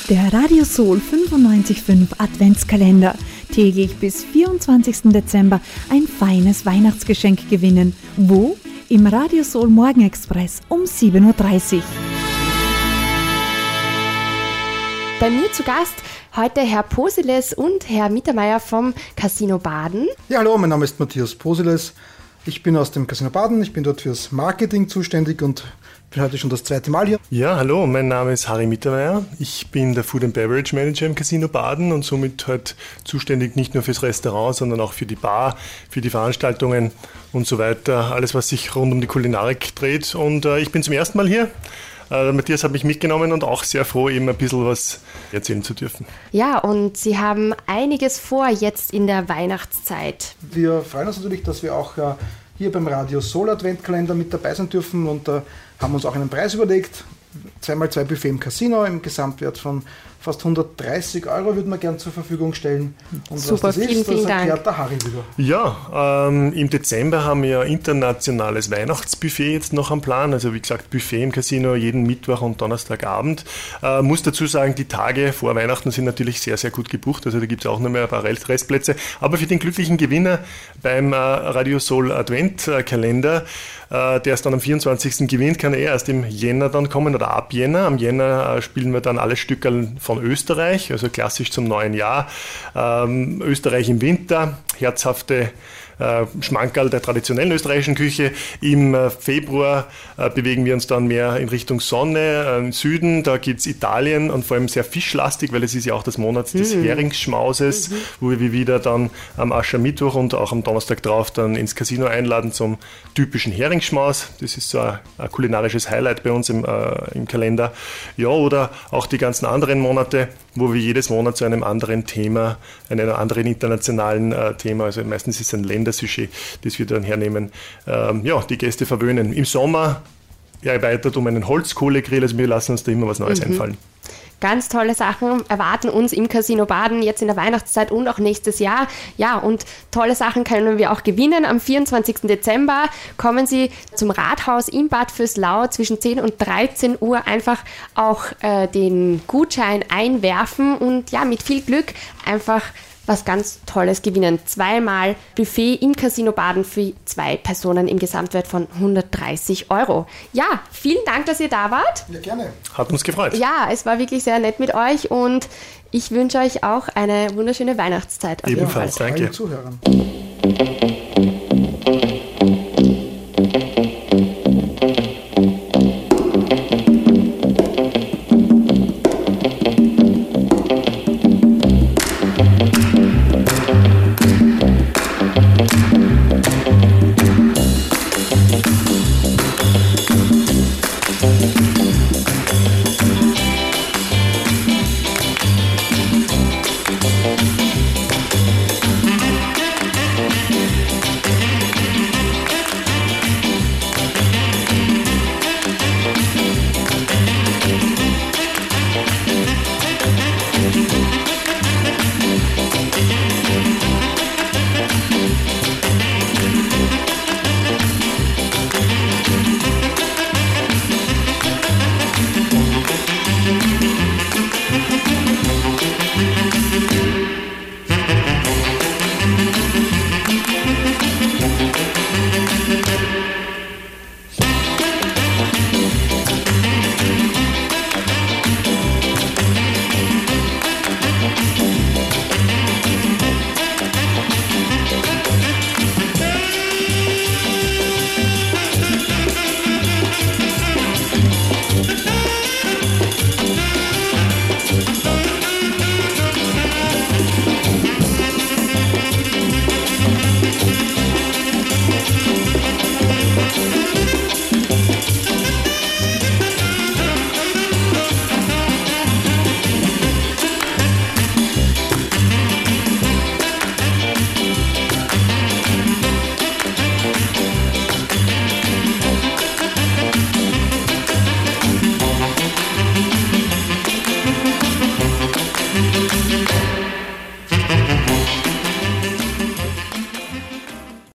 Der Radio Soul 95.5 Adventskalender. Täglich bis 24. Dezember ein feines Weihnachtsgeschenk gewinnen. Wo? Im Radio Soul Morgenexpress um 7.30 Uhr. Bei mir zu Gast heute Herr Posiles und Herr Mittermeier vom Casino Baden. Ja, hallo, mein Name ist Matthias Posiles. Ich bin aus dem Casino Baden, ich bin dort fürs Marketing zuständig und bin heute schon das zweite Mal hier. Ja, hallo, mein Name ist Harry Mittermeier. Ich bin der Food and Beverage Manager im Casino Baden und somit halt zuständig nicht nur fürs Restaurant, sondern auch für die Bar, für die Veranstaltungen und so weiter. Alles, was sich rund um die Kulinarik dreht. Und ich bin zum ersten Mal hier. Matthias hat mich mitgenommen und auch sehr froh, eben ein bisschen was erzählen zu dürfen. Ja, und Sie haben einiges vor jetzt in der Weihnachtszeit. Wir freuen uns natürlich, dass wir auch hier beim Radio Soul Adventkalender mit dabei sein dürfen und haben uns auch einen Preis überlegt. 2x2 Buffet im Casino im Gesamtwert von fast 130 € würden wir gern zur Verfügung stellen. Und super, was das vielen, ist, vielen das erklärt Dank. der Harry wieder. Ja, im Dezember haben wir ein internationales Weihnachtsbuffet jetzt noch am Plan. Also wie gesagt, Buffet im Casino jeden Mittwoch und Donnerstagabend. Muss dazu sagen, die Tage vor Weihnachten sind natürlich sehr, sehr gut gebucht. Also da gibt es auch noch mehr ein paar Restplätze. Aber für den glücklichen Gewinner beim Radio Soul Adventkalender, der es dann am 24. gewinnt, kann er erst im Jänner dann kommen oder ab Jänner. Am Jänner spielen wir dann alle Stückerl von Österreich, also klassisch zum neuen Jahr. Österreich im Winter, herzhafte Schmankerl der traditionellen österreichischen Küche. Im Februar bewegen wir uns dann mehr in Richtung Sonne, im Süden. Da gibt es Italien und vor allem sehr fischlastig, weil es ist ja auch das Monat des Heringsschmauses, wo wir wieder dann am Aschermittwoch und auch am Donnerstag drauf dann ins Casino einladen zum typischen Heringsschmaus. Das ist so ein kulinarisches Highlight bei uns im Kalender. Ja, oder auch die ganzen anderen Monate, wo wir jedes Monat zu einem anderen Thema, einem anderen internationalen Thema, also meistens ist es ein Ländersujet, das wir dann hernehmen, die Gäste verwöhnen. Im Sommer erweitert um einen Holzkohlegrill, also wir lassen uns da immer was Neues einfallen. Ganz tolle Sachen erwarten uns im Casino Baden jetzt in der Weihnachtszeit und auch nächstes Jahr. Ja, und tolle Sachen können wir auch gewinnen. Am 24. Dezember kommen Sie zum Rathaus in Bad Vöslau zwischen 10 und 13 Uhr einfach auch den Gutschein einwerfen und ja, mit viel Glück einfach was ganz Tolles gewinnen. 2x Buffet im Casino Baden für 2 Personen im Gesamtwert von 130 €. Ja, vielen Dank, dass ihr da wart. Ja, gerne. Hat uns gefreut. Ja, es war wirklich sehr nett mit euch und ich wünsche euch auch eine wunderschöne Weihnachtszeit. Ebenfalls, danke. Allen Zuhörern.